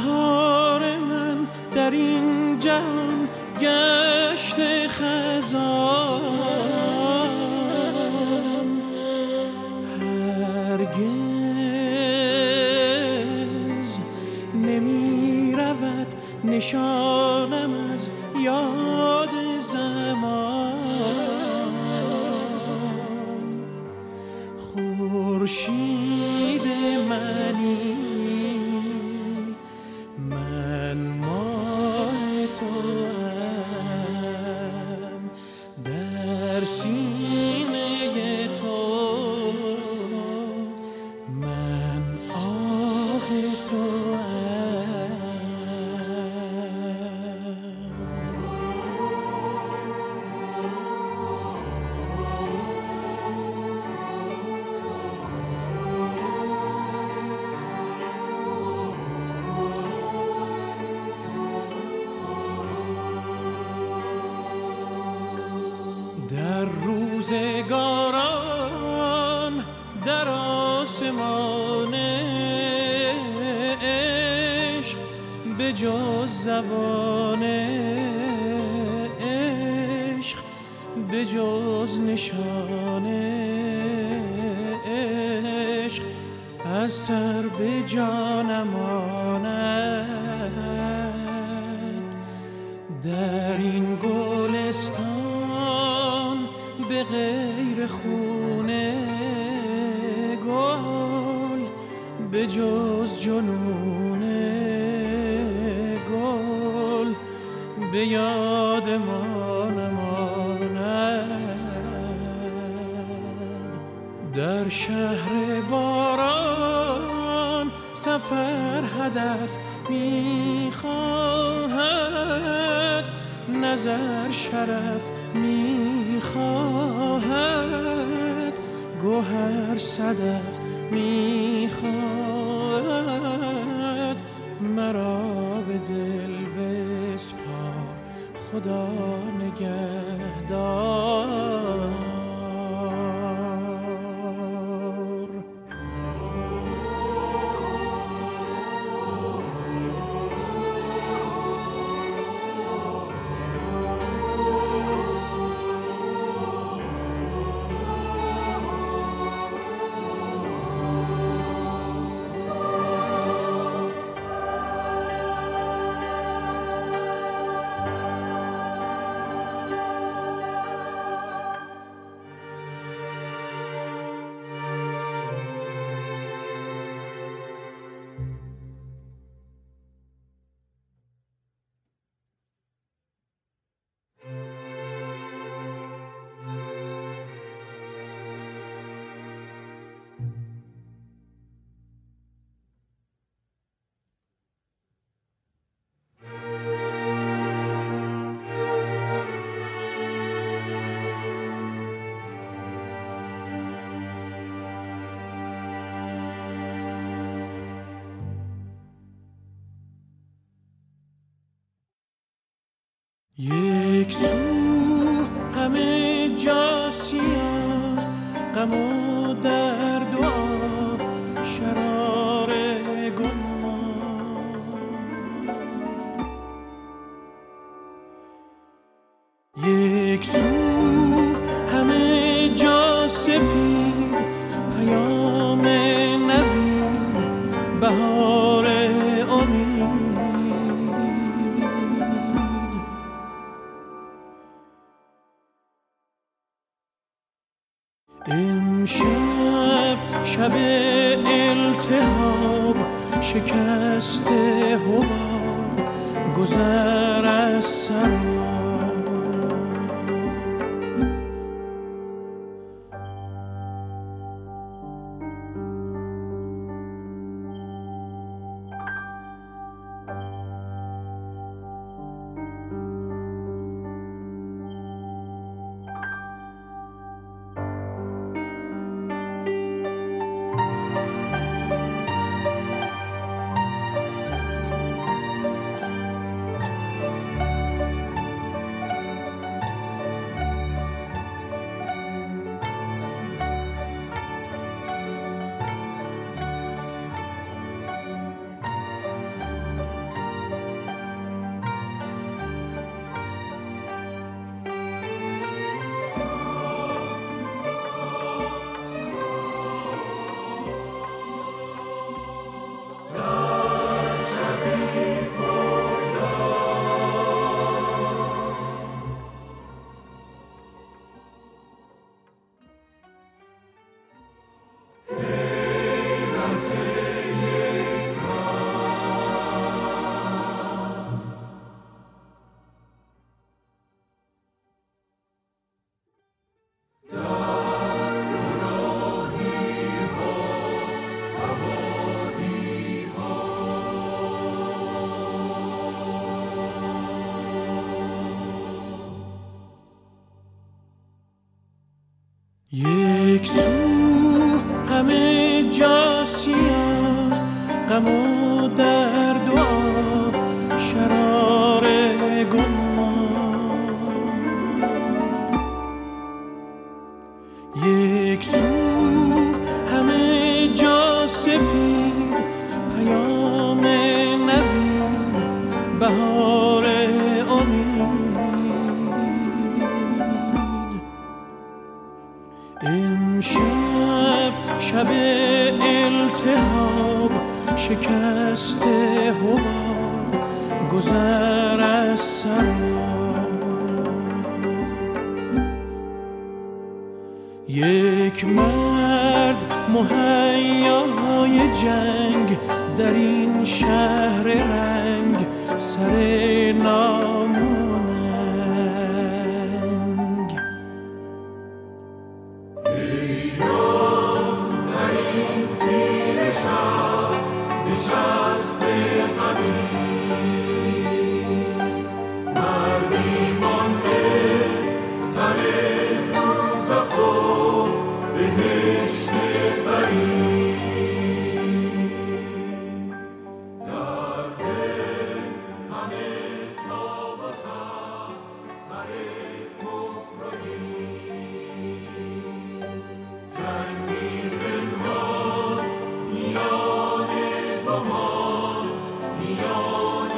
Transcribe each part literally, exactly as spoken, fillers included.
بهار من در این جهان گشت خزان، هرگز نمی رود نشانم از یاد زمان. خورشید منی من ماه توام، در سینه تو من آه توام. در روزگاران در آسمان عشق به جز زبان عشق، به جز نشان عشق از سر به جانم آمد. در این گلستان به غیر خونه گل، به جز جنون گل به یاد ما نماند. در شهر باران سفر هدف می‌خواهد، نظر شرف می‌خواهد، گوهر صدف می‌خواهد. مرا به دل بسپار خدا نگهدار. یک سو همه جا سیاه، غم و درد و آه، شرار گناه. یک سو همه جا سپید، پیام نوید، بهار امید. امشب شب التهاب، شکست حباب، گذر از سراب. یک سو همه جا سیاه، غم و درد و آه، شرار گناه. یک سو همه جا سپید، پیام نوید، بهار امید. امشب شب التهاب، شکست حباب، گذر از سراب. یک مرد مهیای جنگ، در این شهر رنگ، سر ناموننگ. ایران در این تیره شب نشسته غمی، مردی مانده سر دوزخ و بهشت بری. در دل همه تاب و تب، سر کفر و دین، جنگی پنهان میان گمان، میان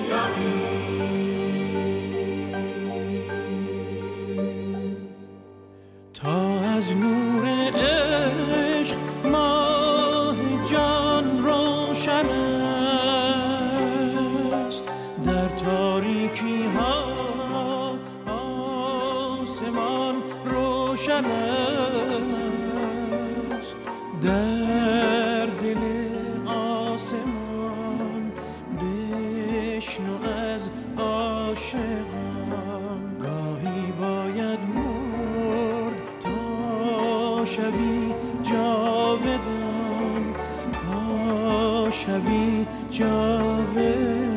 یقین. تا از نور عشق ماه جان روشن است، در تاریکی ها آسمان روشن است. در دل آسمان بشنو از عاشقان، گاهی باید مرد تا شوی جاودان، تا شوی جاودان.